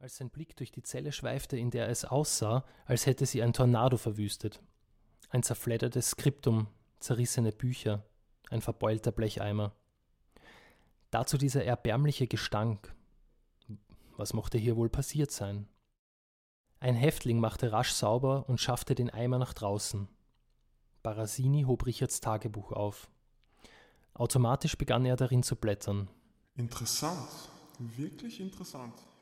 als sein Blick durch die Zelle schweifte, in der es aussah, als hätte sie ein Tornado verwüstet. Ein zerfleddertes Skriptum, zerrissene Bücher, ein verbeulter Blecheimer. Dazu dieser erbärmliche Gestank. Was mochte hier wohl passiert sein? Ein Häftling machte rasch sauber und schaffte den Eimer nach draußen. Barasini hob Richards Tagebuch auf. Automatisch begann er darin zu blättern. Interessant, wirklich interessant.